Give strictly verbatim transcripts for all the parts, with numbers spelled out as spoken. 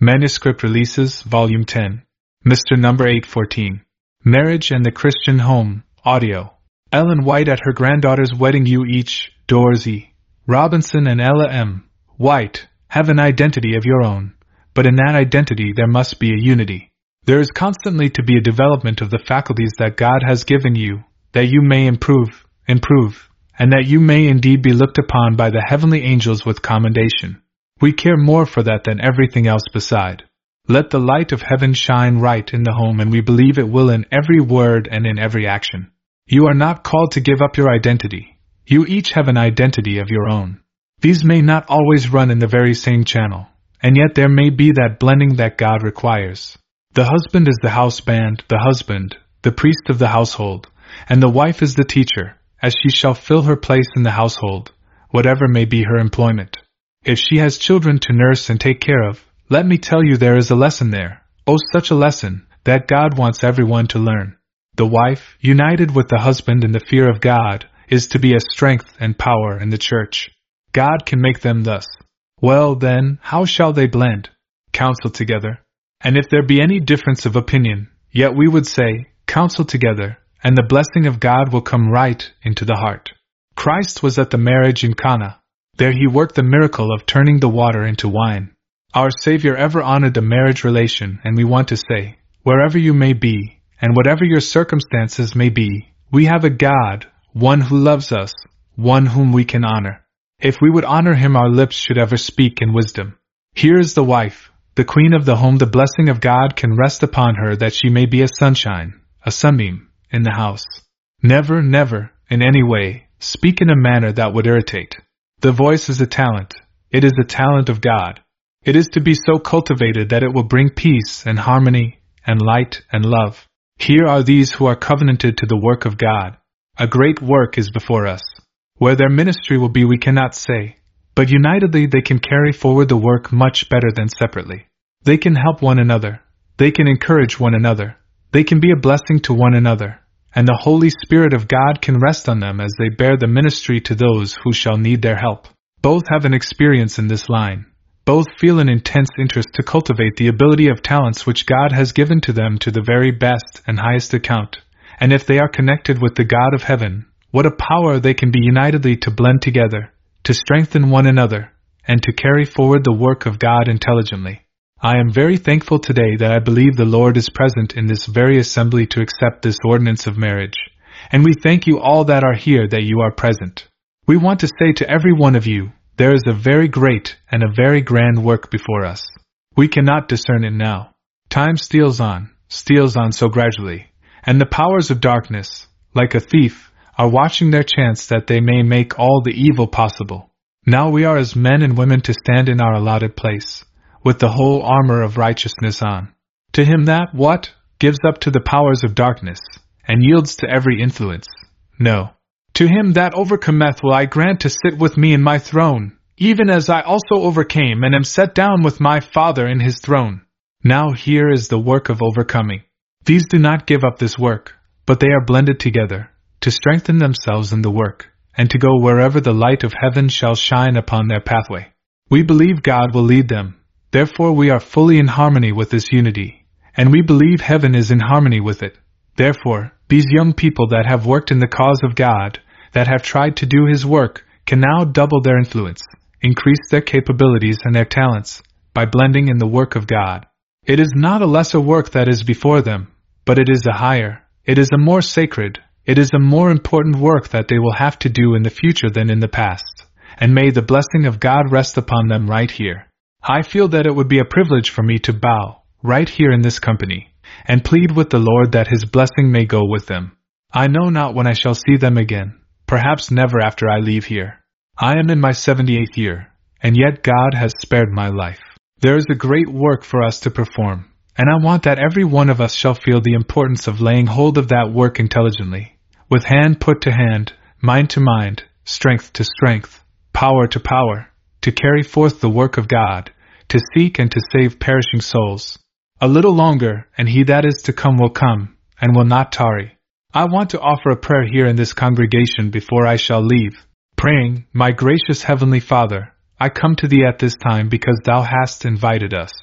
Manuscript Releases, Volume ten. Mister Number eight fourteen. Marriage and the Christian Home, Audio. Ellen White at her granddaughter's wedding. You each, Dorothy Robinson and Ella M. White, have an identity of your own, but in that identity there must be a unity. There is constantly to be a development of the faculties that God has given you, that you may improve, improve, and that you may indeed be looked upon by the heavenly angels with commendation. We care more for that than everything else beside. Let the light of heaven shine right in the home, and we believe it will in every word and in every action. You are not called to give up your identity. You each have an identity of your own. These may not always run in the very same channel, and yet there may be that blending that God requires. The husband is the house band, the husband, the priest of the household, and the wife is the teacher, as she shall fill her place in the household, whatever may be her employment. If she has children to nurse and take care of, let me tell you there is a lesson there, oh such a lesson, that God wants everyone to learn. The wife, united with the husband in the fear of God, is to be a strength and power in the church. God can make them thus. Well then, how shall they blend? Counsel together. And if there be any difference of opinion, yet we would say, counsel together, and the blessing of God will come right into the heart. Christ was at the marriage in Cana. There he worked the miracle of turning the water into wine. Our Savior ever honored the marriage relation, and we want to say, wherever you may be, and whatever your circumstances may be, we have a God, one who loves us, one whom we can honor. If we would honor him, our lips should ever speak in wisdom. Here is the wife, the queen of the home. The blessing of God can rest upon her, that she may be a sunshine, a sunbeam, in the house. Never, never, in any way, speak in a manner that would irritate. The voice is a talent. It is a talent of God. It is to be so cultivated that it will bring peace and harmony and light and love. Here are these who are covenanted to the work of God. A great work is before us. Where their ministry will be we cannot say, but unitedly they can carry forward the work much better than separately. They can help one another. They can encourage one another. They can be a blessing to one another. And the Holy Spirit of God can rest on them as they bear the ministry to those who shall need their help. Both have an experience in this line. Both feel an intense interest to cultivate the ability of talents which God has given to them to the very best and highest account. And if they are connected with the God of heaven, what a power they can be unitedly to blend together, to strengthen one another, and to carry forward the work of God intelligently. I am very thankful today that I believe the Lord is present in this very assembly to accept this ordinance of marriage, and we thank you all that are here that you are present. We want to say to every one of you, there is a very great and a very grand work before us. We cannot discern it now. Time steals on, steals on so gradually, and the powers of darkness, like a thief, are watching their chance that they may make all the evil possible. Now we are as men and women to stand in our allotted place, with the whole armor of righteousness on. To him that, what, gives up to the powers of darkness, and yields to every influence. No. To him that overcometh will I grant to sit with me in my throne, even as I also overcame and am set down with my Father in his throne. Now here is the work of overcoming. These do not give up this work, but they are blended together, to strengthen themselves in the work, and to go wherever the light of heaven shall shine upon their pathway. We believe God will lead them, therefore we are fully in harmony with this unity, and we believe heaven is in harmony with it. Therefore, these young people that have worked in the cause of God, that have tried to do his work, can now double their influence, increase their capabilities and their talents, by blending in the work of God. It is not a lesser work that is before them, but it is a higher, it is a more sacred, it is a more important work that they will have to do in the future than in the past, and may the blessing of God rest upon them right here. I feel that it would be a privilege for me to bow, right here in this company, and plead with the Lord that his blessing may go with them. I know not when I shall see them again, perhaps never after I leave here. I am in my seventy-eighth year, and yet God has spared my life. There is a great work for us to perform, and I want that every one of us shall feel the importance of laying hold of that work intelligently, with hand put to hand, mind to mind, strength to strength, power to power, to carry forth the work of God, to seek and to save perishing souls. A little longer, and he that is to come will come, and will not tarry. I want to offer a prayer here in this congregation before I shall leave, praying, My gracious Heavenly Father, I come to thee at this time because thou hast invited us.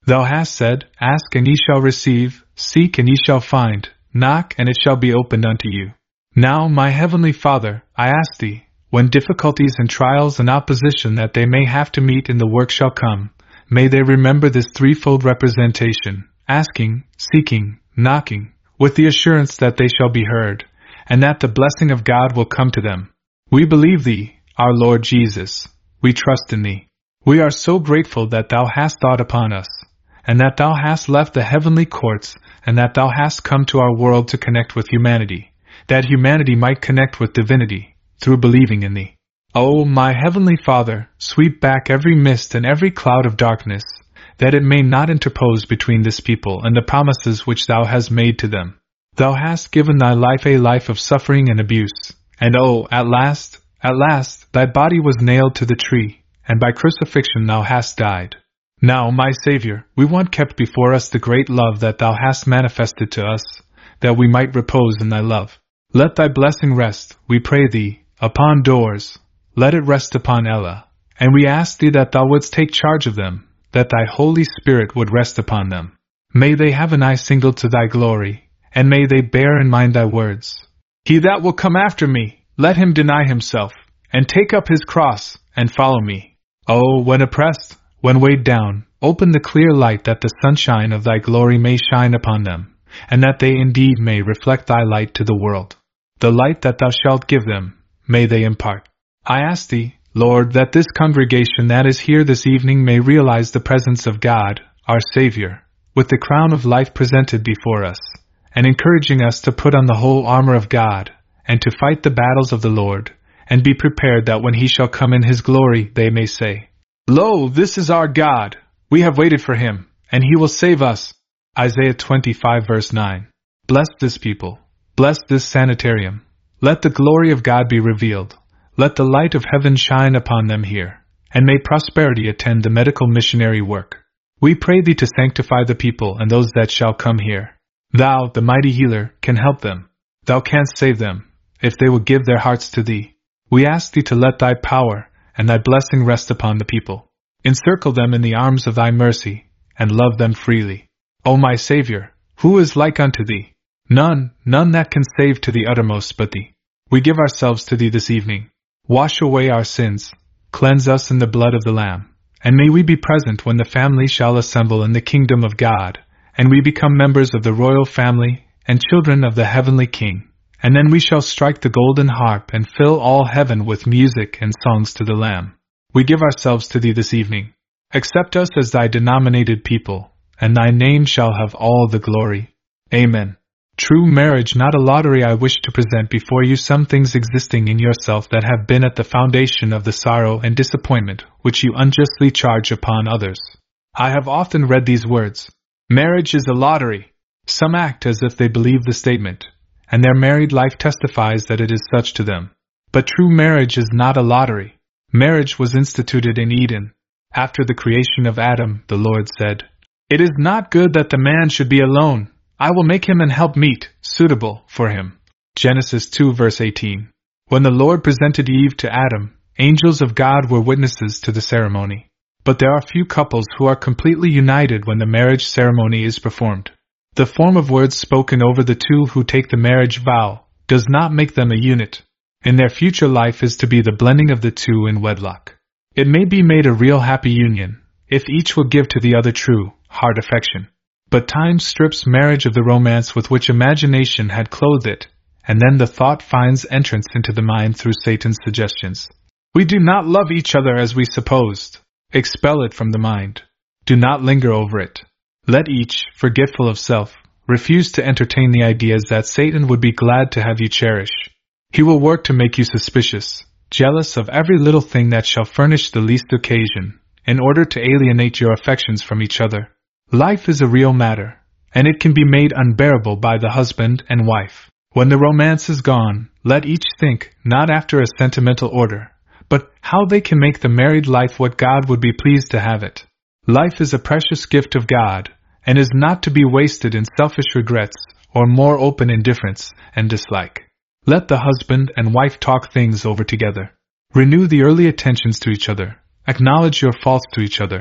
Thou hast said, Ask and ye shall receive, seek and ye shall find, knock and it shall be opened unto you. Now, my heavenly Father, I ask thee, when difficulties and trials and opposition that they may have to meet in the work shall come, may they remember this threefold representation, asking, seeking, knocking, with the assurance that they shall be heard, and that the blessing of God will come to them. We believe thee, our Lord Jesus. We trust in thee. We are so grateful that thou hast thought upon us, and that thou hast left the heavenly courts, and that thou hast come to our world to connect with humanity, that humanity might connect with divinity, through believing in thee. O my heavenly Father, sweep back every mist and every cloud of darkness, that it may not interpose between this people and the promises which thou hast made to them. Thou hast given thy life a life of suffering and abuse, and oh, at last, at last, thy body was nailed to the tree, and by crucifixion thou hast died. Now, my Saviour, we want kept before us the great love that thou hast manifested to us, that we might repose in thy love. Let thy blessing rest, we pray thee, upon Doors. Let it rest upon Ella, and we ask thee that thou wouldst take charge of them, that thy Holy Spirit would rest upon them. May they have an eye single to thy glory, and may they bear in mind thy words. He that will come after me, let him deny himself, and take up his cross, and follow me. Oh, when oppressed, when weighed down, open the clear light that the sunshine of thy glory may shine upon them, and that they indeed may reflect thy light to the world. The light that thou shalt give them, may they impart. I ask thee, Lord, that this congregation that is here this evening may realize the presence of God, our Savior, with the crown of life presented before us, and encouraging us to put on the whole armor of God, and to fight the battles of the Lord, and be prepared that when he shall come in his glory they may say, Lo, this is our God, we have waited for him, and he will save us. Isaiah twenty-five verse nine. Bless this people. Bless this sanitarium. Let the glory of God be revealed. Let the light of heaven shine upon them here, and may prosperity attend the medical missionary work. We pray thee to sanctify the people and those that shall come here. Thou, the mighty healer, can help them. Thou canst save them, if they will give their hearts to thee. We ask thee to let thy power and thy blessing rest upon the people. Encircle them in the arms of thy mercy, and love them freely. O my Saviour, who is like unto thee? None, none that can save to the uttermost but thee. We give ourselves to thee this evening. Wash away our sins, cleanse us in the blood of the Lamb, and may we be present when the family shall assemble in the kingdom of God, and we become members of the royal family and children of the heavenly King. And then we shall strike the golden harp and fill all heaven with music and songs to the Lamb. We give ourselves to thee this evening. Accept us as thy denominated people, and thy name shall have all the glory. Amen. True marriage, not a lottery. I wish to present before you some things existing in yourself that have been at the foundation of the sorrow and disappointment which you unjustly charge upon others. I have often read these words. Marriage is a lottery. Some act as if they believe the statement, and their married life testifies that it is such to them. But true marriage is not a lottery. Marriage was instituted in Eden. After the creation of Adam, the Lord said, It is not good that the man should be alone. I will make him an helpmeet, suitable for him. Genesis two verse eighteen. When the Lord presented Eve to Adam, angels of God were witnesses to the ceremony. But there are few couples who are completely united when the marriage ceremony is performed. The form of words spoken over the two who take the marriage vow does not make them a unit. In their future life is to be the blending of the two in wedlock. It may be made a real happy union, if each will give to the other true, heart affection. But time strips marriage of the romance with which imagination had clothed it, and then the thought finds entrance into the mind through Satan's suggestions. We do not love each other as we supposed. Expel it from the mind. Do not linger over it. Let each, forgetful of self, refuse to entertain the ideas that Satan would be glad to have you cherish. He will work to make you suspicious, jealous of every little thing that shall furnish the least occasion, in order to alienate your affections from each other. Life is a real matter, and it can be made unbearable by the husband and wife. When the romance is gone, let each think, not after a sentimental order, but how they can make the married life what God would be pleased to have it. Life is a precious gift of God, and is not to be wasted in selfish regrets, or more open indifference and dislike. Let the husband and wife talk things over together. Renew the early attentions to each other. Acknowledge your faults to each other.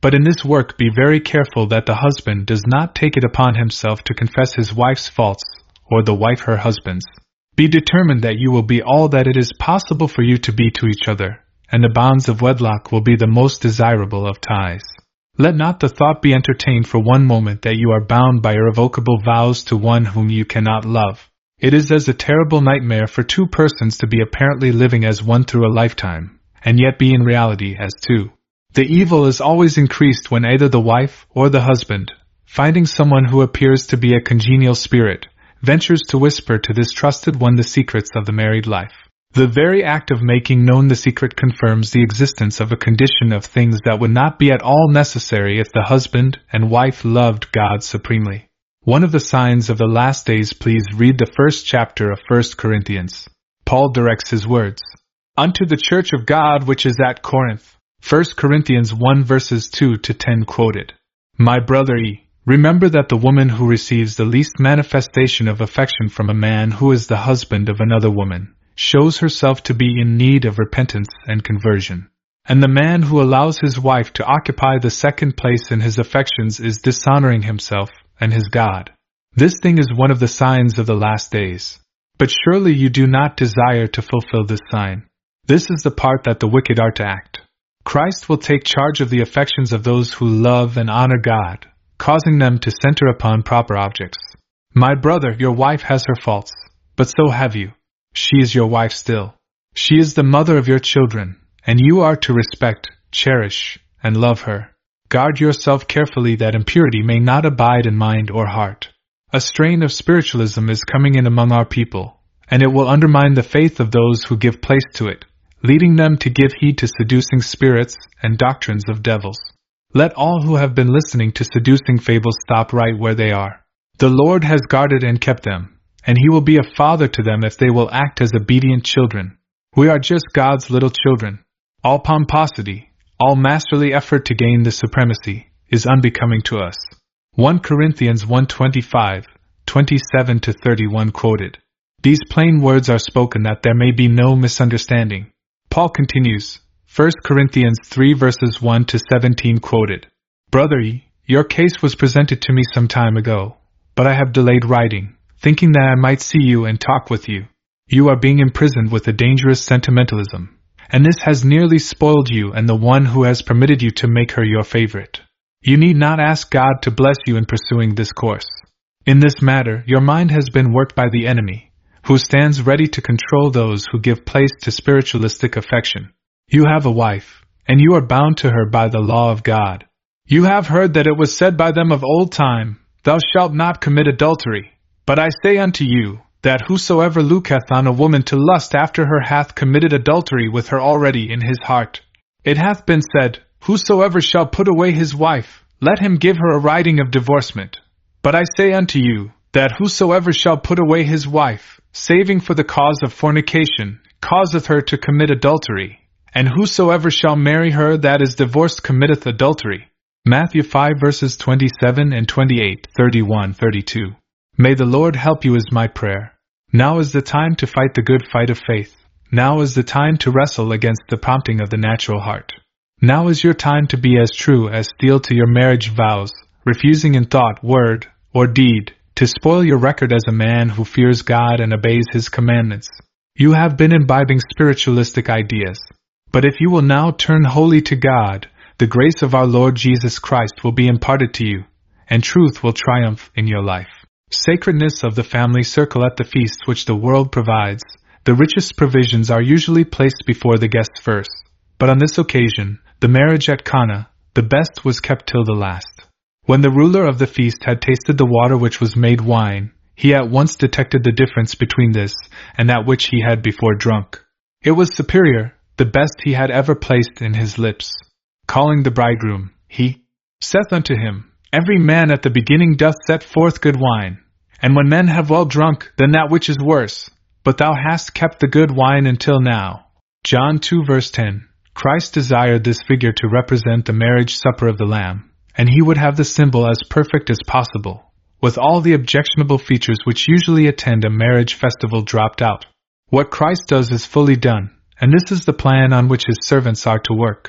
But in this work be very careful that the husband does not take it upon himself to confess his wife's faults, or the wife her husband's. Be determined that you will be all that it is possible for you to be to each other, and the bonds of wedlock will be the most desirable of ties. Let not the thought be entertained for one moment that you are bound by irrevocable vows to one whom you cannot love. It is as a terrible nightmare for two persons to be apparently living as one through a lifetime, and yet be in reality as two. The evil is always increased when either the wife or the husband, finding someone who appears to be a congenial spirit, ventures to whisper to this trusted one the secrets of the married life. The very act of making known the secret confirms the existence of a condition of things that would not be at all necessary if the husband and wife loved God supremely. One of the signs of the last days. Please read the first chapter of First Corinthians. Paul directs his words, "Unto the church of God which is at Corinth." First Corinthians one verses two to ten quoted. My brother E. Remember that the woman who receives the least manifestation of affection from a man who is the husband of another woman, shows herself to be in need of repentance and conversion. And the man who allows his wife to occupy the second place in his affections is dishonoring himself and his God. This thing is one of the signs of the last days. But surely you do not desire to fulfill this sign. This is the part that the wicked are to act. Christ will take charge of the affections of those who love and honor God, causing them to center upon proper objects. My brother, your wife has her faults, but so have you. She is your wife still. She is the mother of your children, and you are to respect, cherish, and love her. Guard yourself carefully that impurity may not abide in mind or heart. A strain of spiritualism is coming in among our people, and it will undermine the faith of those who give place to it, leading them to give heed to seducing spirits and doctrines of devils. Let all who have been listening to seducing fables stop right where they are. The Lord has guarded and kept them, and He will be a father to them if they will act as obedient children. We are just God's little children. All pomposity, all masterly effort to gain the supremacy, is unbecoming to us. First Corinthians one twenty-five, twenty-seven to thirty-one quoted. These plain words are spoken that there may be no misunderstanding. Paul continues, First Corinthians three verses one to seventeen quoted. Brother E., your case was presented to me some time ago, but I have delayed writing, thinking that I might see you and talk with you. You are being imprisoned with a dangerous sentimentalism, and this has nearly spoiled you and the one who has permitted you to make her your favorite. You need not ask God to bless you in pursuing this course. In this matter, your mind has been worked by the enemy, who stands ready to control those who give place to spiritualistic affection. You have a wife, and you are bound to her by the law of God. You have heard that it was said by them of old time, Thou shalt not commit adultery. But I say unto you, that whosoever looketh on a woman to lust after her hath committed adultery with her already in his heart. It hath been said, Whosoever shall put away his wife, let him give her a writing of divorcement. But I say unto you, that whosoever shall put away his wife, saving for the cause of fornication, causeth her to commit adultery. And whosoever shall marry her that is divorced committeth adultery. Matthew five verses twenty-seven and twenty-eight, thirty-one, thirty-two. May the Lord help you is my prayer. Now is the time to fight the good fight of faith. Now is the time to wrestle against the prompting of the natural heart. Now is your time to be as true as steel to your marriage vows, refusing in thought, word, or deed, to spoil your record as a man who fears God and obeys His commandments. You have been imbibing spiritualistic ideas. But if you will now turn wholly to God, the grace of our Lord Jesus Christ will be imparted to you, and truth will triumph in your life. Sacredness of the family circle at the feasts which the world provides. The richest provisions are usually placed before the guests first, but on this occasion, the marriage at Cana, the best was kept till the last. When the ruler of the feast had tasted the water which was made wine, he at once detected the difference between this and that which he had before drunk. It was superior, the best he had ever placed in his lips. Calling the bridegroom, he saith unto him, Every man at the beginning doth set forth good wine, and when men have well drunk, then that which is worse. But thou hast kept the good wine until now. John two verse ten. Christ desired this figure to represent the marriage supper of the Lamb, and he would have the symbol as perfect as possible, with all the objectionable features which usually attend a marriage festival dropped out. What Christ does is fully done, and this is the plan on which his servants are to work.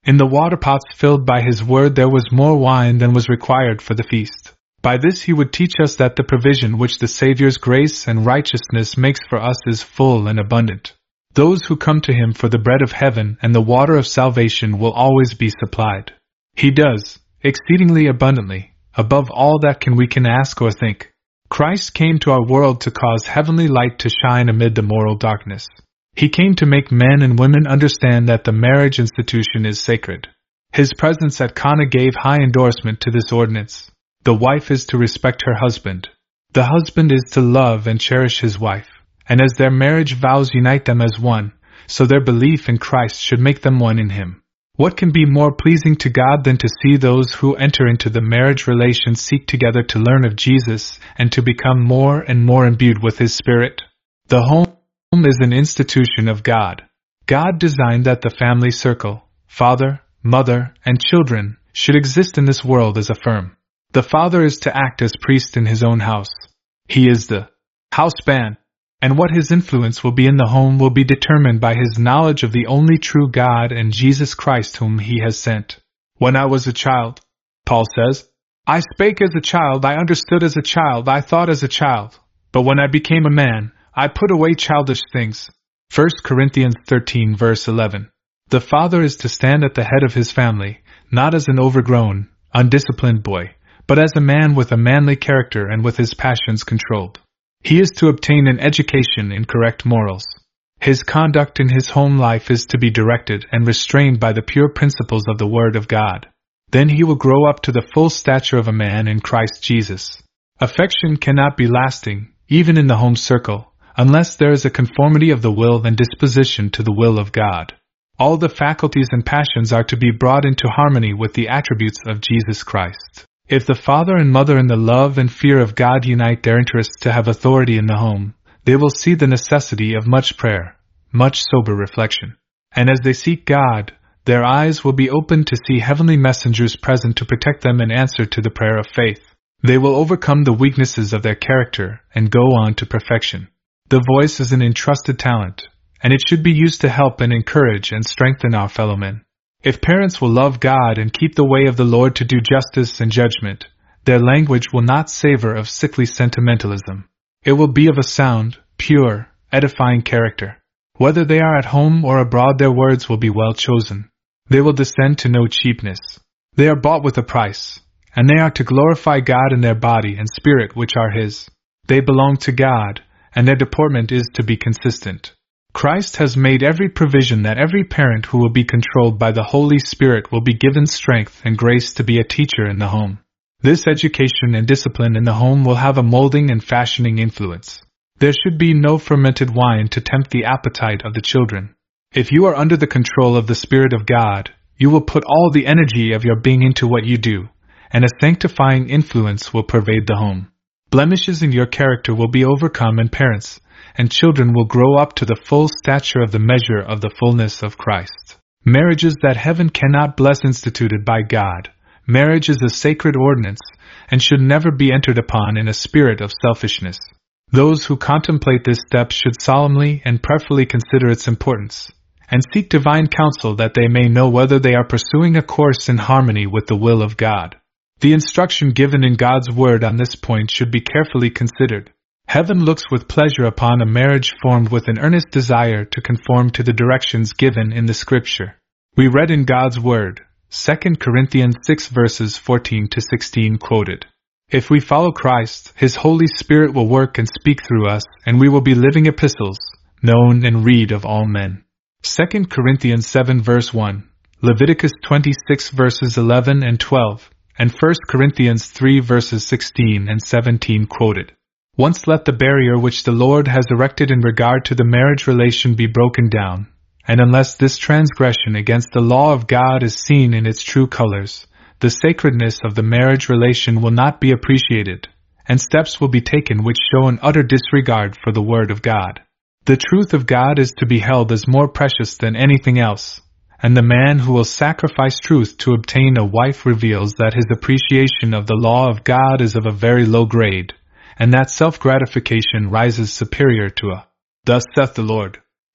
In the water pots filled by his word there was more wine than was required for the feast. By this he would teach us that the provision which the Saviour's grace and righteousness makes for us is full and abundant. Those who come to him for the bread of heaven and the water of salvation will always be supplied. He does, exceedingly abundantly, above all that can we can ask or think. Christ came to our world to cause heavenly light to shine amid the moral darkness. He came to make men and women understand that the marriage institution is sacred. His presence at Cana gave high endorsement to this ordinance. The wife is to respect her husband. The husband is to love and cherish his wife. And as their marriage vows unite them as one, so their belief in Christ should make them one in him. What can be more pleasing to God than to see those who enter into the marriage relation seek together to learn of Jesus and to become more and more imbued with his Spirit? The home is an institution of God. God designed that the family circle, father, mother, and children, should exist in this world as a firm. The father is to act as priest in his own house. He is the houseman, and what his influence will be in the home will be determined by his knowledge of the only true God and Jesus Christ whom he has sent. When I was a child, Paul says, I spake as a child, I understood as a child, I thought as a child. But when I became a man, I put away childish things. First Corinthians thirteen verse eleven. The father is to stand at the head of his family, not as an overgrown, undisciplined boy, but as a man with a manly character and with his passions controlled. He is to obtain an education in correct morals. His conduct in his home life is to be directed and restrained by the pure principles of the Word of God. Then he will grow up to the full stature of a man in Christ Jesus. Affection cannot be lasting, even in the home circle, unless there is a conformity of the will and disposition to the will of God. All the faculties and passions are to be brought into harmony with the attributes of Jesus Christ. If the father and mother in the love and fear of God unite their interests to have authority in the home, they will see the necessity of much prayer, much sober reflection. And as they seek God, their eyes will be opened to see heavenly messengers present to protect them in answer to the prayer of faith. They will overcome the weaknesses of their character and go on to perfection. The voice is an entrusted talent, and it should be used to help and encourage and strengthen our fellow men. If parents will love God and keep the way of the Lord to do justice and judgment, their language will not savor of sickly sentimentalism. It will be of a sound, pure, edifying character. Whether they are at home or abroad, their words will be well chosen. They will descend to no cheapness. They are bought with a price, and they are to glorify God in their body and spirit which are His. They belong to God, and their deportment is to be consistent. Christ has made every provision that every parent who will be controlled by the Holy Spirit will be given strength and grace to be a teacher in the home. This education and discipline in the home will have a molding and fashioning influence. There should be no fermented wine to tempt the appetite of the children. If you are under the control of the Spirit of God, you will put all the energy of your being into what you do, and a sanctifying influence will pervade the home. Blemishes in your character will be overcome in parents, and children will grow up to the full stature of the measure of the fullness of Christ. Marriages that heaven cannot bless instituted by God. Marriage is a sacred ordinance, and should never be entered upon in a spirit of selfishness. Those who contemplate this step should solemnly and prayerfully consider its importance, and seek divine counsel that they may know whether they are pursuing a course in harmony with the will of God. The instruction given in God's Word on this point should be carefully considered. Heaven looks with pleasure upon a marriage formed with an earnest desire to conform to the directions given in the Scripture. We read in God's Word, Second Corinthians six verses fourteen to sixteen quoted. If we follow Christ, His Holy Spirit will work and speak through us, and we will be living epistles, known and read of all men. Second Corinthians seven verse one, Leviticus twenty-six verses eleven and twelve, and First Corinthians three verses sixteen and seventeen quoted. Once let the barrier which the Lord has erected in regard to the marriage relation be broken down, and unless this transgression against the law of God is seen in its true colors, the sacredness of the marriage relation will not be appreciated, and steps will be taken which show an utter disregard for the Word of God. The truth of God is to be held as more precious than anything else, and the man who will sacrifice truth to obtain a wife reveals that his appreciation of the law of God is of a very low grade, and that self-gratification rises superior to a, "Thus saith the Lord,"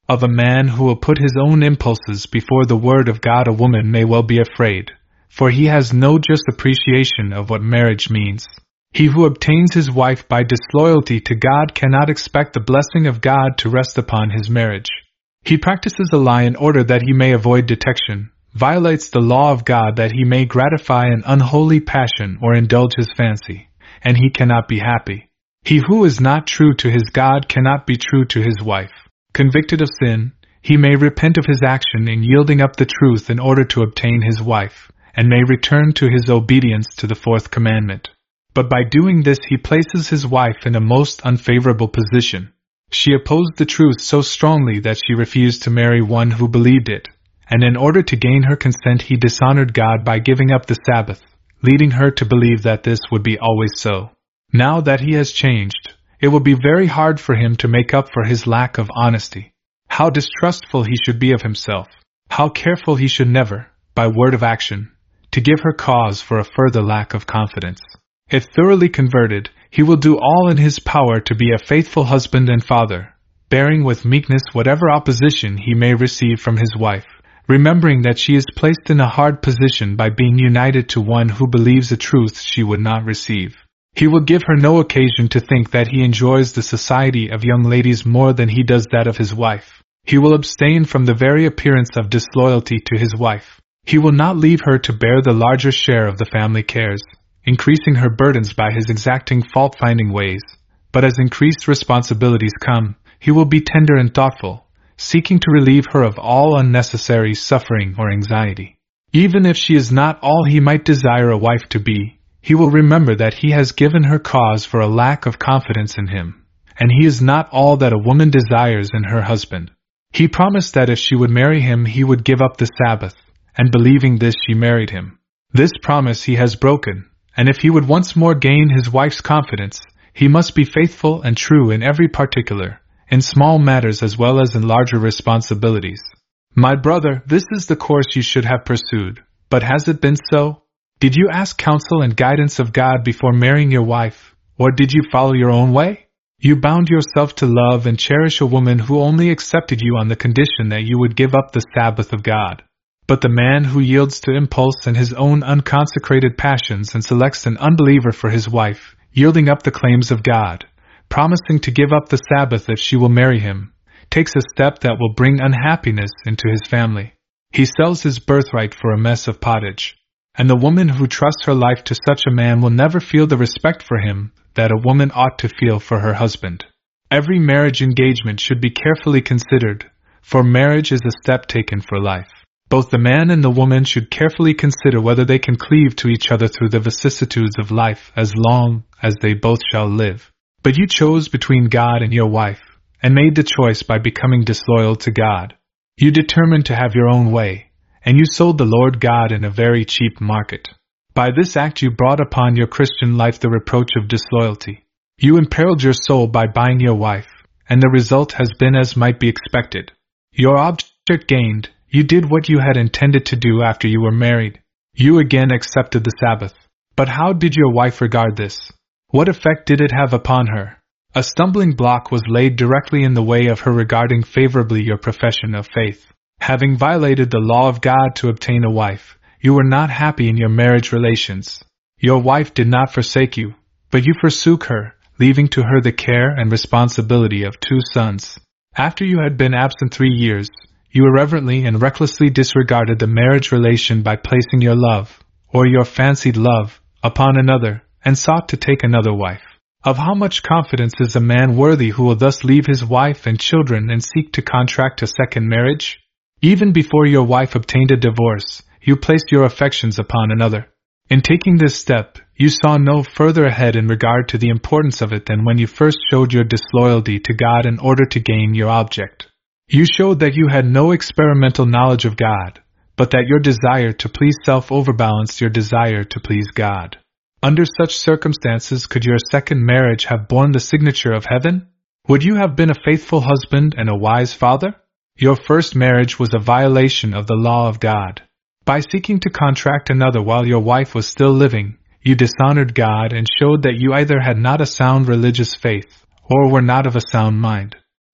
Of a man who will put his own impulses before the word of God a woman may well be afraid, for he has no just appreciation of what marriage means. He who obtains his wife by disloyalty to God cannot expect the blessing of God to rest upon his marriage. He practices a lie in order that he may avoid detection, violates the law of God that he may gratify an unholy passion or indulge his fancy, and he cannot be happy. He who is not true to his God cannot be true to his wife. Convicted of sin, he may repent of his action in yielding up the truth in order to obtain his wife, and may return to his obedience to the fourth commandment. But by doing this he places his wife in a most unfavorable position. She opposed the truth so strongly that she refused to marry one who believed it, and in order to gain her consent he dishonored God by giving up the Sabbath, leading her to believe that this would be always so. Now that he has changed, it will be very hard for him to make up for his lack of honesty. How distrustful he should be of himself. How careful he should never, by word of action, to give her cause for a further lack of confidence. If thoroughly converted, he will do all in his power to be a faithful husband and father, bearing with meekness whatever opposition he may receive from his wife, remembering that she is placed in a hard position by being united to one who believes a truth she would not receive. He will give her no occasion to think that he enjoys the society of young ladies more than he does that of his wife. He will abstain from the very appearance of disloyalty to his wife. He will not leave her to bear the larger share of the family cares, increasing her burdens by his exacting fault-finding ways. But as increased responsibilities come, he will be tender and thoughtful, seeking to relieve her of all unnecessary suffering or anxiety. Even if she is not all he might desire a wife to be, he will remember that he has given her cause for a lack of confidence in him, and he is not all that a woman desires in her husband. He promised that if she would marry him he would give up the Sabbath, and believing this she married him. This promise he has broken, and if he would once more gain his wife's confidence, he must be faithful and true in every particular, in small matters as well as in larger responsibilities. My brother, this is the course you should have pursued, but has it been so? Did you ask counsel and guidance of God before marrying your wife, or did you follow your own way? You bound yourself to love and cherish a woman who only accepted you on the condition that you would give up the Sabbath of God. But the man who yields to impulse and his own unconsecrated passions and selects an unbeliever for his wife, yielding up the claims of God, promising to give up the Sabbath if she will marry him, takes a step that will bring unhappiness into his family. He sells his birthright for a mess of pottage. And the woman who trusts her life to such a man will never feel the respect for him that a woman ought to feel for her husband. Every marriage engagement should be carefully considered, for marriage is a step taken for life. Both the man and the woman should carefully consider whether they can cleave to each other through the vicissitudes of life as long as they both shall live. But you chose between God and your wife, and made the choice by becoming disloyal to God. You determined to have your own way, and you sold the Lord God in a very cheap market. By this act you brought upon your Christian life the reproach of disloyalty. You imperiled your soul by buying your wife, and the result has been as might be expected. Your object gained, you did what you had intended to do after you were married. You again accepted the Sabbath. But how did your wife regard this? What effect did it have upon her? A stumbling block was laid directly in the way of her regarding favorably your profession of faith. Having violated the law of God to obtain a wife, you were not happy in your marriage relations. Your wife did not forsake you, but you forsook her, leaving to her the care and responsibility of two sons. After you had been absent three years, you irreverently and recklessly disregarded the marriage relation by placing your love, or your fancied love, upon another, and sought to take another wife. Of how much confidence is a man worthy who will thus leave his wife and children and seek to contract a second marriage? Even before your wife obtained a divorce, you placed your affections upon another. In taking this step, you saw no further ahead in regard to the importance of it than when you first showed your disloyalty to God in order to gain your object. You showed that you had no experimental knowledge of God, but that your desire to please self overbalanced your desire to please God. Under such circumstances, could your second marriage have borne the signature of heaven? Would you have been a faithful husband and a wise father? Your first marriage was a violation of the law of God. By seeking to contract another while your wife was still living, you dishonored God and showed that you either had not a sound religious faith, or were not of a sound mind.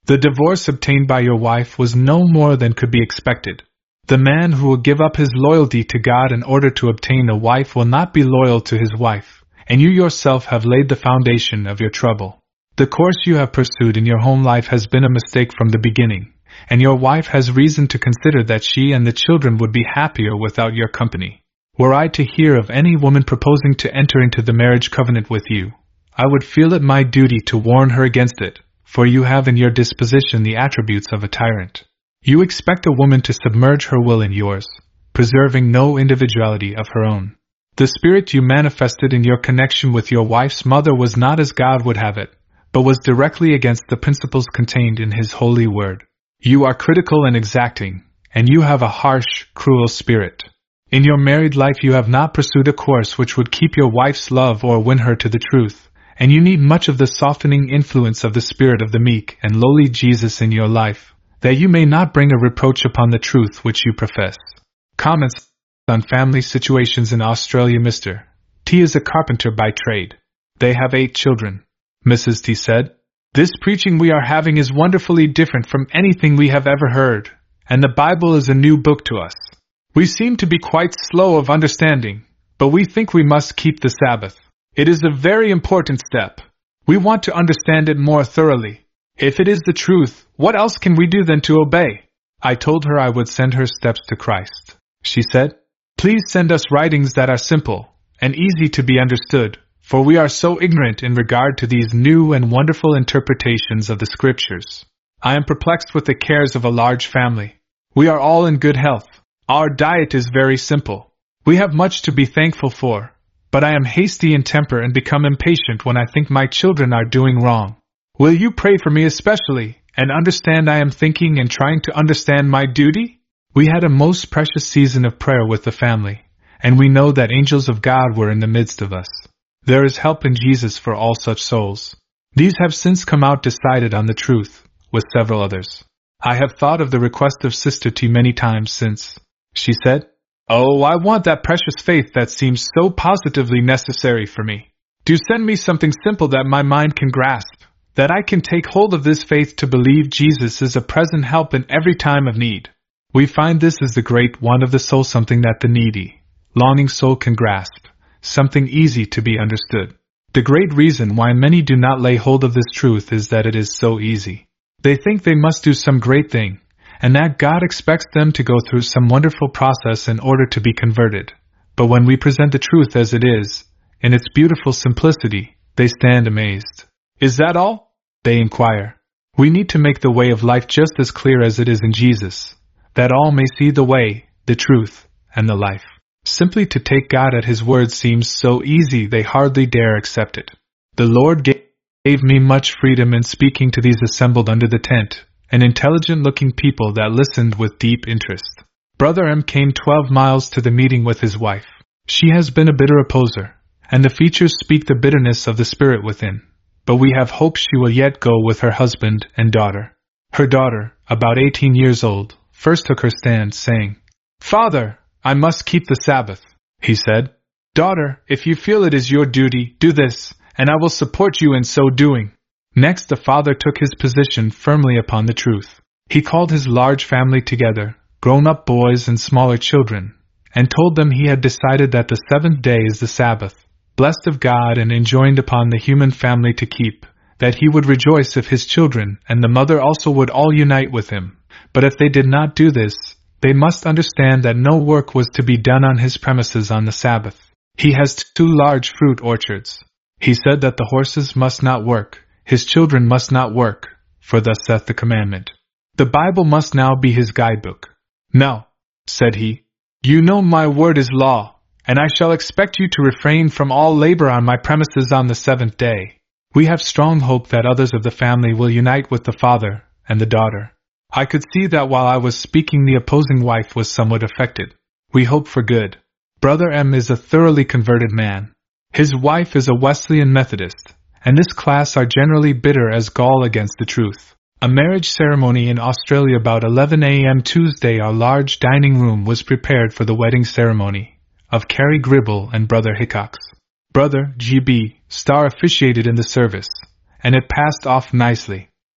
The divorce obtained by your wife was no more than could be expected. The man who will give up his loyalty to God in order to obtain a wife will not be loyal to his wife, and you yourself have laid the foundation of your trouble. The course you have pursued in your home life has been a mistake from the beginning, and your wife has reason to consider that she and the children would be happier without your company. Were I to hear of any woman proposing to enter into the marriage covenant with you, I would feel it my duty to warn her against it, for you have in your disposition the attributes of a tyrant. You expect a woman to submerge her will in yours, preserving no individuality of her own. The spirit you manifested in your connection with your wife's mother was not as God would have it, but was directly against the principles contained in His holy word. You are critical and exacting, and you have a harsh, cruel spirit. In your married life you have not pursued a course which would keep your wife's love or win her to the truth, and you need much of the softening influence of the spirit of the meek and lowly Jesus in your life, that you may not bring a reproach upon the truth which you profess. Comments on family situations in Australia. Mister T is a carpenter by trade. They have eight children. Missus T said, "This preaching we are having is wonderfully different from anything we have ever heard, and the Bible is a new book to us. We seem to be quite slow of understanding, but we think we must keep the Sabbath. It is a very important step. We want to understand it more thoroughly. If it is the truth, what else can we do than to obey?" I told her I would send her steps to Christ. She said, "Please send us writings that are simple and easy to be understood, for we are so ignorant in regard to these new and wonderful interpretations of the Scriptures. I am perplexed with the cares of a large family. We are all in good health. Our diet is very simple. We have much to be thankful for, but I am hasty in temper and become impatient when I think my children are doing wrong. Will you pray for me especially, and understand I am thinking and trying to understand my duty?" We had a most precious season of prayer with the family, and we know that angels of God were in the midst of us. There is help in Jesus for all such souls. These have since come out decided on the truth, with several others. I have thought of the request of Sister T many times since. She said, "Oh, I want that precious faith that seems so positively necessary for me. Do send me something simple that my mind can grasp, that I can take hold of this faith to believe Jesus is a present help in every time of need." We find this is the great want of the soul, something that the needy, longing soul can grasp, something easy to be understood. The great reason why many do not lay hold of this truth is that it is so easy. They think they must do some great thing, and that God expects them to go through some wonderful process in order to be converted. But when we present the truth as it is, in its beautiful simplicity, they stand amazed. "Is that all?" they inquire. We need to make the way of life just as clear as it is in Jesus, that all may see the way, the truth, and the life. Simply to take God at His word seems so easy they hardly dare accept it. The Lord gave me much freedom in speaking to these assembled under the tent, and intelligent-looking people that listened with deep interest. Brother M came twelve miles to the meeting with his wife. She has been a bitter opposer, and the features speak the bitterness of the spirit within. But we have hope she will yet go with her husband and daughter. Her daughter, about eighteen years old, first took her stand, saying, "Father, I must keep the Sabbath." He said, "Daughter, if you feel it is your duty, do this, and I will support you in so doing." Next the father took his position firmly upon the truth. He called his large family together, grown-up boys and smaller children, and told them he had decided that the seventh day is the Sabbath, blessed of God and enjoined upon the human family to keep, that he would rejoice if his children and the mother also would all unite with him. But if they did not do this, they must understand that no work was to be done on his premises on the Sabbath. He has two large fruit orchards. He said that the horses must not work, his children must not work, for thus saith the commandment. The Bible must now be his guidebook. "No," said he, "you know my word is law, and I shall expect you to refrain from all labor on my premises on the seventh day." We have strong hope that others of the family will unite with the father and the daughter. I could see that while I was speaking the opposing wife was somewhat affected. We hope for good. Brother M is a thoroughly converted man. His wife is a Wesleyan Methodist, and this class are generally bitter as gall against the truth. A marriage ceremony in Australia about eleven a m Tuesday. Our large dining room was prepared for the wedding ceremony of Carrie Gribble and Brother Hickox. Brother G B Starr officiated in the service, and it passed off nicely.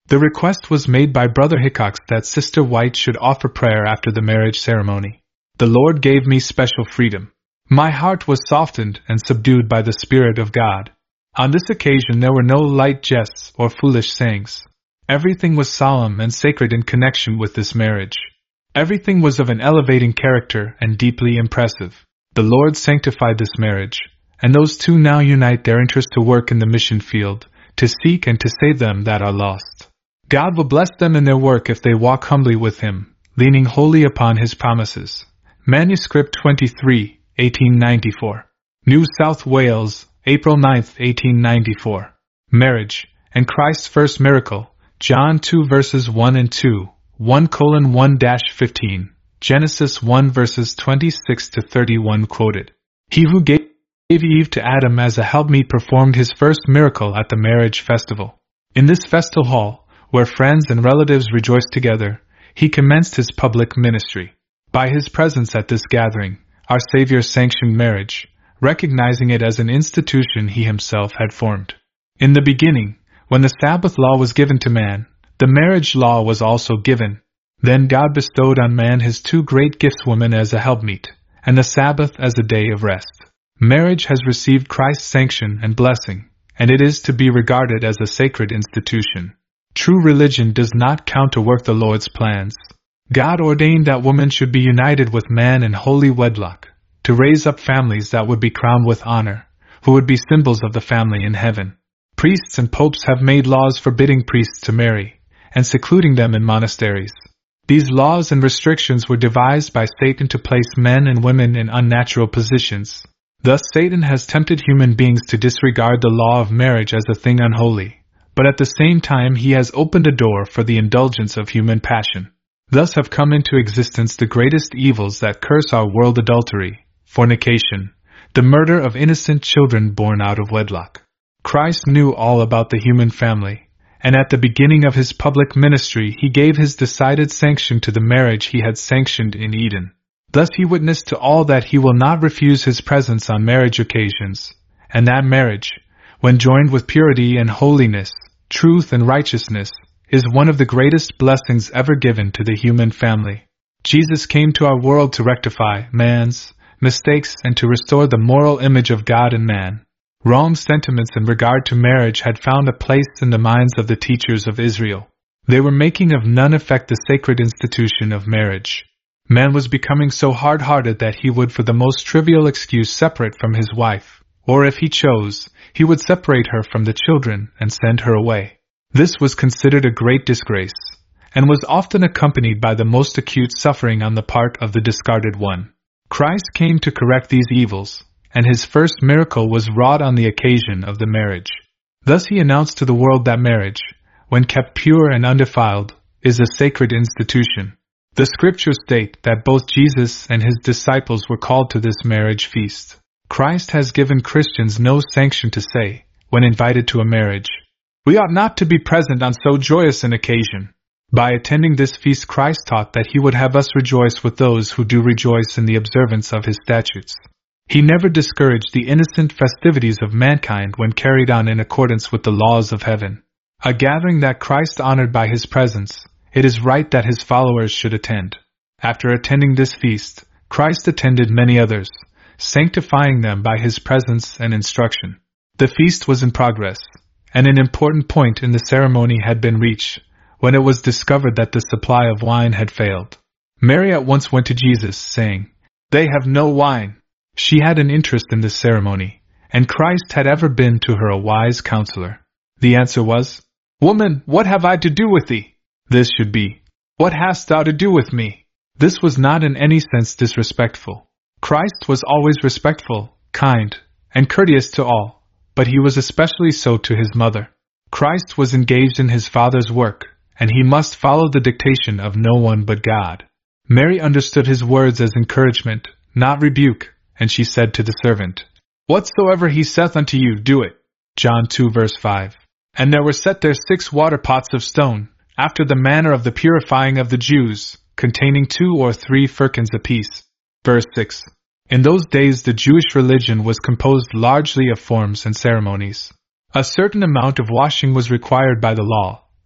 The request was made by Brother Hickox that Sister White should offer prayer after the marriage ceremony. The Lord gave me special freedom. My heart was softened and subdued by the Spirit of God. On this occasion there were no light jests or foolish sayings. Everything was solemn and sacred in connection with this marriage. Everything was of an elevating character and deeply impressive. The Lord sanctified this marriage, and those two now unite their interest to work in the mission field, to seek and to save them that are lost. God will bless them in their work if they walk humbly with Him, leaning wholly upon His promises. Manuscript twenty-three, eighteen ninety-four. New South Wales, April ninth, eighteen ninety-four. Marriage, and Christ's first miracle, John two verses one and two, one colon one dash fifteen, Genesis one verses twenty-six to thirty-one quoted. He who gave Eve to Adam as a helpmeet performed his first miracle at the marriage festival. In this festal hall, where friends and relatives rejoiced together, he commenced his public ministry. By his presence at this gathering, our Savior sanctioned marriage, recognizing it as an institution he himself had formed. In the beginning, when the Sabbath law was given to man, the marriage law was also given. Then God bestowed on man his two great gifts, woman as a helpmeet, and the Sabbath as a day of rest. Marriage has received Christ's sanction and blessing, and it is to be regarded as a sacred institution. True religion does not counterwork the Lord's plans. God ordained that woman should be united with man in holy wedlock, to raise up families that would be crowned with honor, who would be symbols of the family in heaven. Priests and popes have made laws forbidding priests to marry, and secluding them in monasteries. These laws and restrictions were devised by Satan to place men and women in unnatural positions. Thus Satan has tempted human beings to disregard the law of marriage as a thing unholy, but at the same time he has opened a door for the indulgence of human passion. Thus have come into existence the greatest evils that curse our world: adultery, fornication, the murder of innocent children born out of wedlock. Christ knew all about the human family, and at the beginning of his public ministry he gave his decided sanction to the marriage he had sanctioned in Eden. Thus he witnessed to all that he will not refuse his presence on marriage occasions, and that marriage, when joined with purity and holiness, truth and righteousness, is one of the greatest blessings ever given to the human family. Jesus came to our world to rectify man's mistakes and to restore the moral image of God in man. Wrong sentiments in regard to marriage had found a place in the minds of the teachers of Israel. They were making of none effect the sacred institution of marriage. Man was becoming so hard-hearted that he would for the most trivial excuse separate from his wife, or if he chose, he would separate her from the children and send her away. This was considered a great disgrace, and was often accompanied by the most acute suffering on the part of the discarded one. Christ came to correct these evils, and his first miracle was wrought on the occasion of the marriage. Thus he announced to the world that marriage, when kept pure and undefiled, is a sacred institution. The scriptures state that both Jesus and his disciples were called to this marriage feast. Christ has given Christians no sanction to say, when invited to a marriage, "We ought not to be present on so joyous an occasion." By attending this feast, Christ taught that he would have us rejoice with those who do rejoice in the observance of his statutes. He never discouraged the innocent festivities of mankind when carried on in accordance with the laws of heaven. A gathering that Christ honored by his presence, it is right that his followers should attend. After attending this feast, Christ attended many others, sanctifying them by his presence and instruction. The feast was in progress, and an important point in the ceremony had been reached, when it was discovered that the supply of wine had failed. Mary at once went to Jesus, saying, "They have no wine." She had an interest in this ceremony, and Christ had ever been to her a wise counselor. The answer was, "Woman, what have I to do with thee?" This should be, "What hast thou to do with me?" This was not in any sense disrespectful. Christ was always respectful, kind, and courteous to all, but he was especially so to his mother. Christ was engaged in his Father's work, and he must follow the dictation of no one but God. Mary understood his words as encouragement, not rebuke, and she said to the servant, "Whatsoever he saith unto you, do it." John two verse five. And there were set there six water pots of stone, after the manner of the purifying of the Jews, containing two or three firkins apiece. Verse six. In those days the Jewish religion was composed largely of forms and ceremonies. A certain amount of washing was required by the law,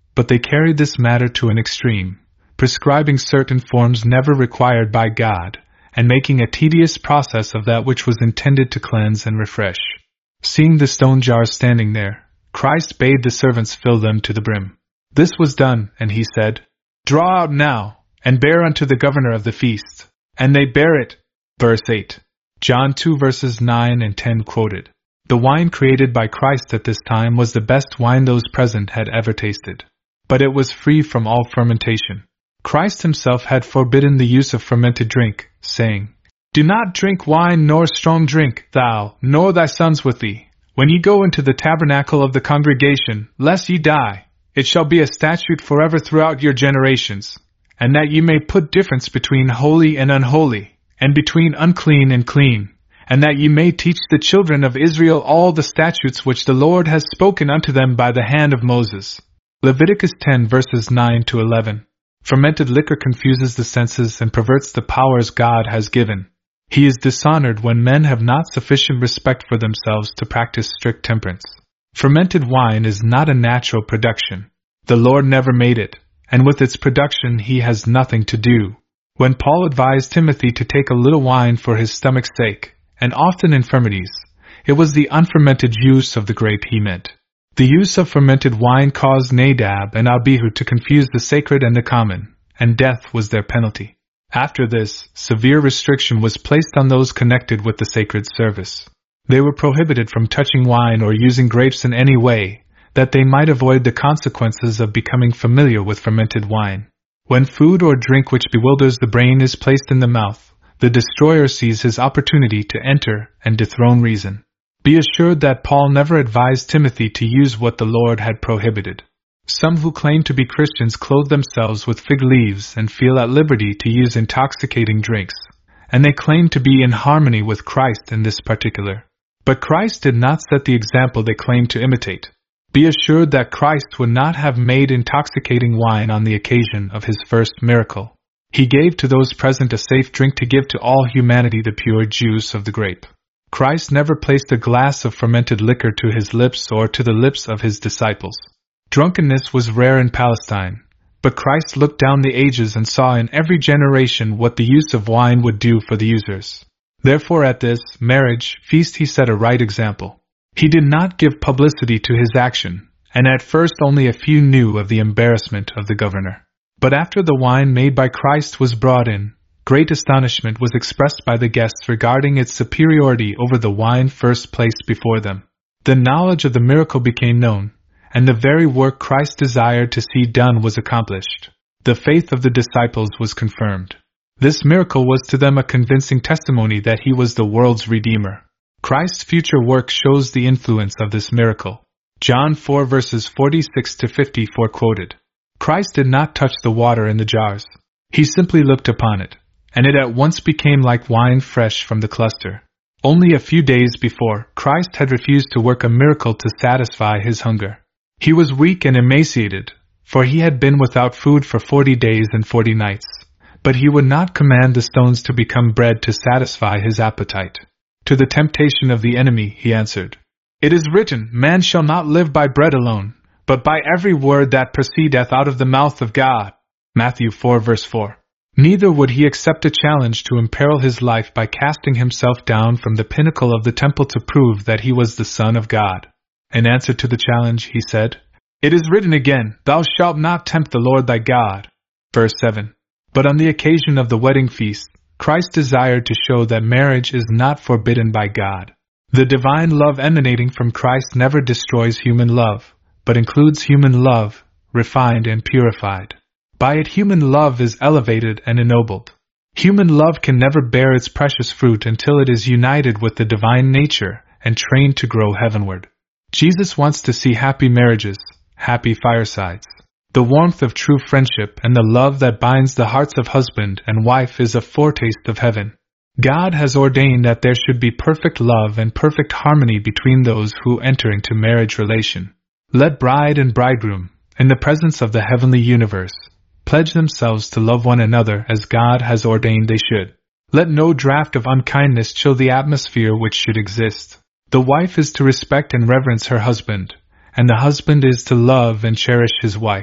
but they carried this matter to an extreme, prescribing certain forms never required by God, and making a tedious process of that which was intended to cleanse and refresh. Seeing the stone jars standing there, Christ bade the servants fill them to the brim. This was done, and he said, "Draw out now, and bear unto the governor of the feast." And they bare it. Verse eight. John two verses nine and ten quoted. The wine created by Christ at this time was the best wine those present had ever tasted. But it was free from all fermentation. Christ himself had forbidden the use of fermented drink, saying, "Do not drink wine nor strong drink, thou, nor thy sons with thee, when ye go into the tabernacle of the congregation, lest ye die. It shall be a statute forever throughout your generations, and that ye may put difference between holy and unholy, and between unclean and clean, and that ye may teach the children of Israel all the statutes which the Lord has spoken unto them by the hand of Moses." Leviticus ten verses nine to eleven. Fermented liquor confuses the senses and perverts the powers God has given. He is dishonored when men have not sufficient respect for themselves to practice strict temperance. Fermented wine is not a natural production. The Lord never made it, and with its production he has nothing to do. When Paul advised Timothy to take a little wine for his stomach's sake, and often infirmities, it was the unfermented use of the grape he meant. The use of fermented wine caused Nadab and Abihu to confuse the sacred and the common, and death was their penalty. After this, severe restriction was placed on those connected with the sacred service. They were prohibited from touching wine or using grapes in any way, that they might avoid the consequences of becoming familiar with fermented wine. When food or drink which bewilders the brain is placed in the mouth, the destroyer sees his opportunity to enter and dethrone reason. Be assured that Paul never advised Timothy to use what the Lord had prohibited. Some who claim to be Christians clothe themselves with fig leaves and feel at liberty to use intoxicating drinks, and they claim to be in harmony with Christ in this particular. But Christ did not set the example they claim to imitate. Be assured that Christ would not have made intoxicating wine on the occasion of his first miracle. He gave to those present a safe drink to give to all humanity the pure juice of the grape. Christ never placed a glass of fermented liquor to his lips or to the lips of his disciples. Drunkenness was rare in Palestine, but Christ looked down the ages and saw in every generation what the use of wine would do for the users. Therefore at this marriage feast he set a right example. He did not give publicity to his action, and at first only a few knew of the embarrassment of the governor. But after the wine made by Christ was brought in, great astonishment was expressed by the guests regarding its superiority over the wine first placed before them. The knowledge of the miracle became known, and the very work Christ desired to see done was accomplished. The faith of the disciples was confirmed. This miracle was to them a convincing testimony that he was the world's Redeemer. Christ's future work shows the influence of this miracle. John four verses forty-six to fifty-four quoted. Christ did not touch the water in the jars. He simply looked upon it, and it at once became like wine fresh from the cluster. Only a few days before, Christ had refused to work a miracle to satisfy his hunger. He was weak and emaciated, for he had been without food for forty days and forty nights. But he would not command the stones to become bread to satisfy his appetite. To the temptation of the enemy he answered, "It is written, man shall not live by bread alone, but by every word that proceedeth out of the mouth of God." Matthew four verse four. Neither would he accept a challenge to imperil his life by casting himself down from the pinnacle of the temple to prove that he was the Son of God. In answer to the challenge, he said, "It is written again, thou shalt not tempt the Lord thy God." Verse seven. But on the occasion of the wedding feast, Christ desired to show that marriage is not forbidden by God. The divine love emanating from Christ never destroys human love, but includes human love, refined and purified. By it human love is elevated and ennobled. Human love can never bear its precious fruit until it is united with the divine nature and trained to grow heavenward. Jesus wants to see happy marriages, happy firesides. The warmth of true friendship and the love that binds the hearts of husband and wife is a foretaste of heaven. God has ordained that there should be perfect love and perfect harmony between those who enter into marriage relation. Let bride and bridegroom, in the presence of the heavenly universe, pledge themselves to love one another as God has ordained they should. Let no draught of unkindness chill the atmosphere which should exist. The wife is to respect and reverence her husband, and the husband is to love and cherish his wife.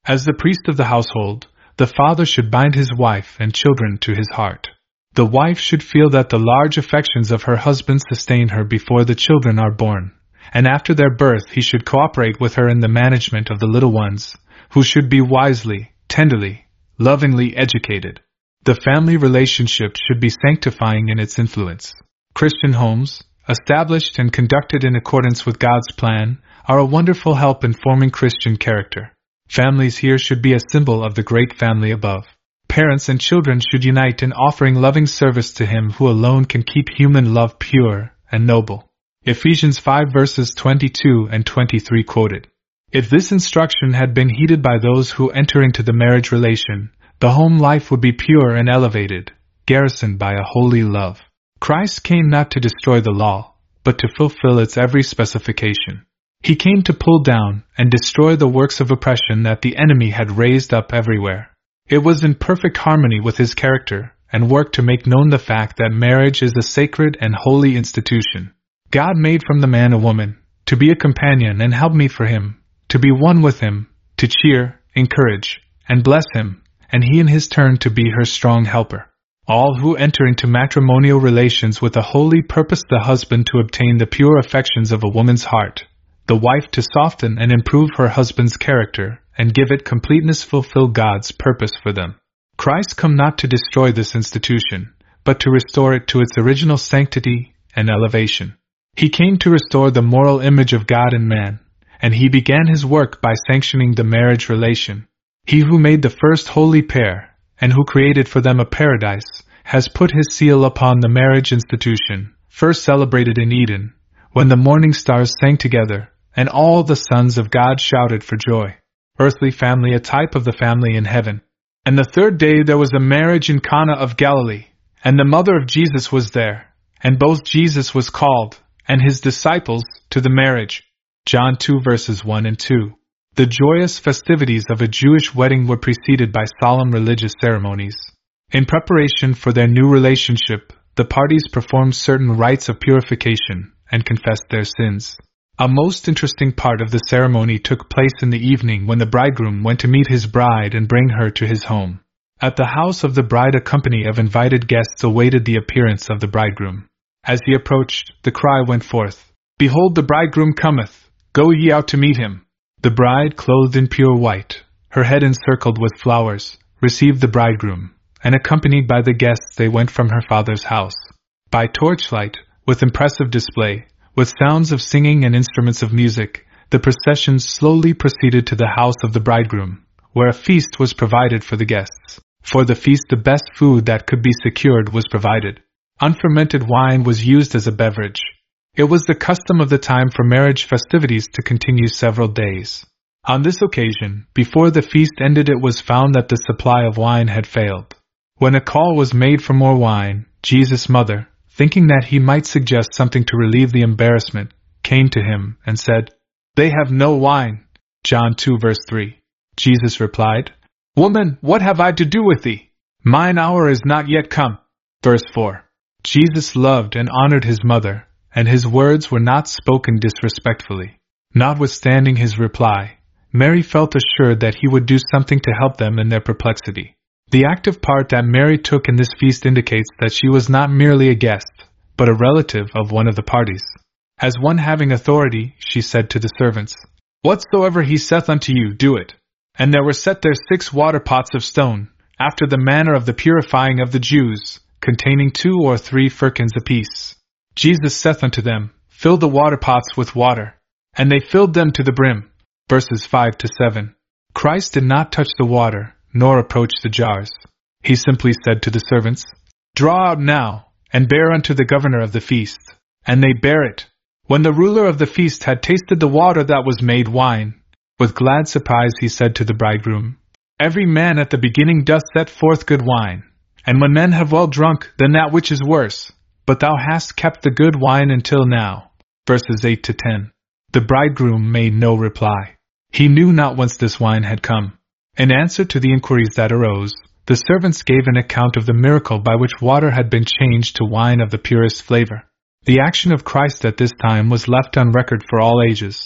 As the priest of the household, the father should bind his wife and children to his heart. The wife should feel that the large affections of her husband sustain her before the children are born, and after their birth he should cooperate with her in the management of the little ones, who should be wisely, tenderly, lovingly educated. The family relationship should be sanctifying in its influence. Christian homes, established and conducted in accordance with God's plan, are a wonderful help in forming Christian character. Families here should be a symbol of the great family above. Parents and children should unite in offering loving service to Him who alone can keep human love pure and noble. Ephesians five verses twenty-two and twenty-three quoted. If this instruction had been heeded by those who enter into the marriage relation, the home life would be pure and elevated, garrisoned by a holy love. Christ came not to destroy the law, but to fulfill its every specification. He came to pull down and destroy the works of oppression that the enemy had raised up everywhere. It was in perfect harmony with His character and worked to make known the fact that marriage is a sacred and holy institution. God made from the man a woman, to be a companion and helpmeet for him, to be one with him, to cheer, encourage, and bless him, and he in his turn to be her strong helper. All who enter into matrimonial relations with a holy purpose, the husband to obtain the pure affections of a woman's heart, the wife to soften and improve her husband's character, and give it completeness, fulfill God's purpose for them. Christ come not to destroy this institution, but to restore it to its original sanctity and elevation. He came to restore the moral image of God in man, and He began His work by sanctioning the marriage relation. He who made the first holy pair, and who created for them a paradise, has put His seal upon the marriage institution, first celebrated in Eden, when the morning stars sang together, and all the sons of God shouted for joy. Earthly family, a type of the family in heaven. And the third day there was a marriage in Cana of Galilee, and the mother of Jesus was there, and both Jesus was called, and His disciples, to the marriage. John two verses one and two. The joyous festivities of a Jewish wedding were preceded by solemn religious ceremonies. In preparation for their new relationship, the parties performed certain rites of purification and confessed their sins. A most interesting part of the ceremony took place in the evening when the bridegroom went to meet his bride and bring her to his home. At the house of the bride a company of invited guests awaited the appearance of the bridegroom. As he approached, the cry went forth, "Behold, the bridegroom cometh, go ye out to meet him." The bride, clothed in pure white, her head encircled with flowers, received the bridegroom, and accompanied by the guests they went from her father's house. By torchlight, with impressive display, with sounds of singing and instruments of music, the procession slowly proceeded to the house of the bridegroom, where a feast was provided for the guests. For the feast the best food that could be secured was provided. Unfermented wine was used as a beverage. It was the custom of the time for marriage festivities to continue several days. On this occasion, before the feast ended, it was found that the supply of wine had failed. When a call was made for more wine, Jesus' mother, thinking that he might suggest something to relieve the embarrassment, came to him and said, "They have no wine." John two verse three. Jesus replied, "Woman, what have I to do with thee? Mine hour is not yet come." Verse four. Jesus loved and honored his mother, and his words were not spoken disrespectfully. Notwithstanding his reply, Mary felt assured that he would do something to help them in their perplexity. The active part that Mary took in this feast indicates that she was not merely a guest, but a relative of one of the parties. As one having authority, she said to the servants, "Whatsoever he saith unto you, do it." And there were set there six water pots of stone, after the manner of the purifying of the Jews, containing two or three firkins apiece. Jesus saith unto them, "Fill the water pots with water." And they filled them to the brim. Verses five to seven. Christ did not touch the water, nor approach the jars. He simply said to the servants, "Draw out now, and bear unto the governor of the feast." And they bare it. When the ruler of the feast had tasted the water that was made wine, with glad surprise he said to the bridegroom, "Every man at the beginning doth set forth good wine, and when men have well drunk, then that which is worse. But thou hast kept the good wine until now." Verses eight to ten. The bridegroom made no reply. He knew not whence this wine had come. In answer to the inquiries that arose, the servants gave an account of the miracle by which water had been changed to wine of the purest flavor. The action of Christ at this time was left on record for all ages.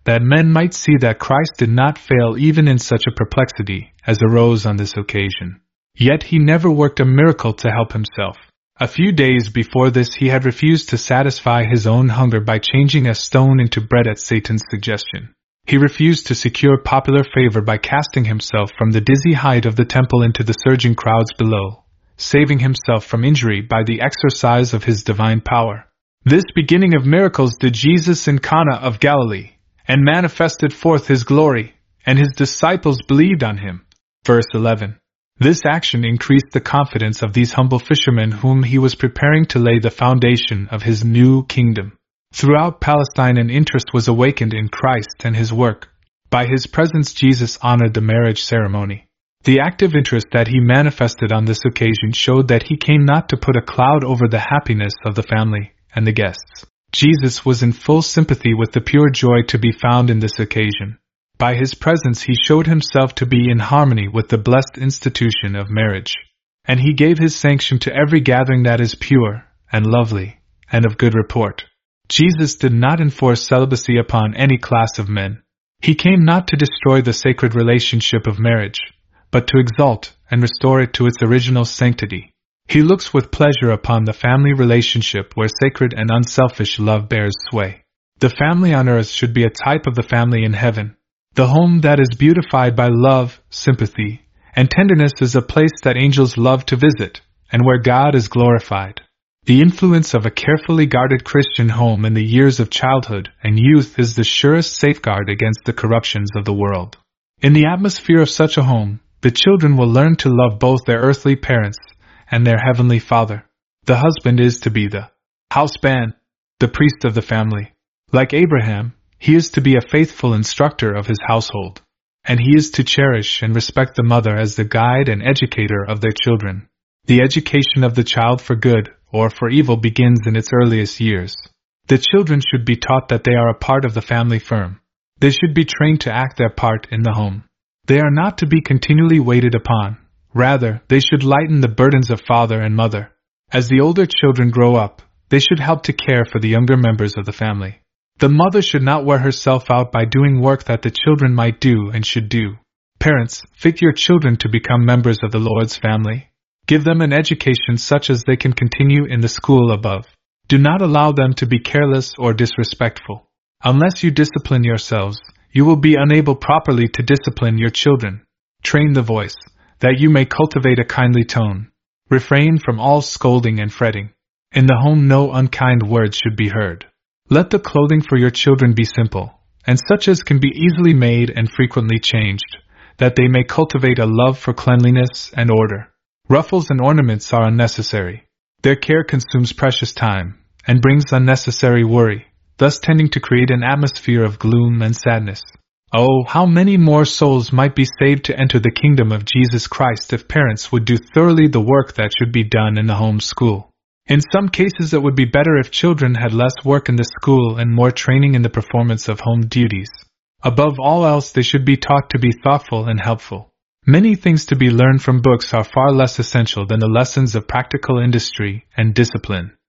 that men might see that Christ did not fail even in such a perplexity as arose on this occasion. Yet he never worked a miracle to help himself. A few days before this he had refused to satisfy his own hunger by changing a stone into bread at Satan's suggestion. He refused to secure popular favor by casting himself from the dizzy height of the temple into the surging crowds below, saving himself from injury by the exercise of his divine power. This beginning of miracles did Jesus in Cana of Galilee, and manifested forth his glory, and his disciples believed on him. Verse eleven. This action increased the confidence of these humble fishermen whom he was preparing to lay the foundation of his new kingdom. Throughout Palestine an interest was awakened in Christ and his work. By his presence Jesus honored the marriage ceremony. The active interest that he manifested on this occasion showed that he came not to put a cloud over the happiness of the family and the guests. Jesus was in full sympathy with the pure joy to be found in this occasion. By his presence he showed himself to be in harmony with the blessed institution of marriage, and he gave his sanction to every gathering that is pure, and lovely, and of good report. Jesus did not enforce celibacy upon any class of men. He came not to destroy the sacred relationship of marriage, but to exalt and restore it to its original sanctity. He looks with pleasure upon the family relationship where sacred and unselfish love bears sway. The family on earth should be a type of the family in heaven. The home that is beautified by love, sympathy, and tenderness is a place that angels love to visit, and where God is glorified. The influence of a carefully guarded Christian home in the years of childhood and youth is the surest safeguard against the corruptions of the world. In the atmosphere of such a home, the children will learn to love both their earthly parents and their heavenly Father. The husband is to be the houseman, the priest of the family. Like Abraham, he is to be a faithful instructor of his household, and he is to cherish and respect the mother as the guide and educator of their children. The education of the child for good or for evil begins in its earliest years. The children should be taught that they are a part of the family firm. They should be trained to act their part in the home. They are not to be continually waited upon. Rather, they should lighten the burdens of father and mother. As the older children grow up, they should help to care for the younger members of the family. The mother should not wear herself out by doing work that the children might do and should do. Parents, fit your children to become members of the Lord's family. Give them an education such as they can continue in the school above. Do not allow them to be careless or disrespectful. Unless you discipline yourselves, you will be unable properly to discipline your children. Train the voice, that you may cultivate a kindly tone. Refrain from all scolding and fretting. In the home no unkind words should be heard. Let the clothing for your children be simple, and such as can be easily made and frequently changed, that they may cultivate a love for cleanliness and order. Ruffles and ornaments are unnecessary. Their care consumes precious time, and brings unnecessary worry, thus tending to create an atmosphere of gloom and sadness. Oh, how many more souls might be saved to enter the kingdom of Jesus Christ if parents would do thoroughly the work that should be done in the home school. In some cases it would be better if children had less work in the school and more training in the performance of home duties. Above all else they should be taught to be thoughtful and helpful. Many things to be learned from books are far less essential than the lessons of practical industry and discipline.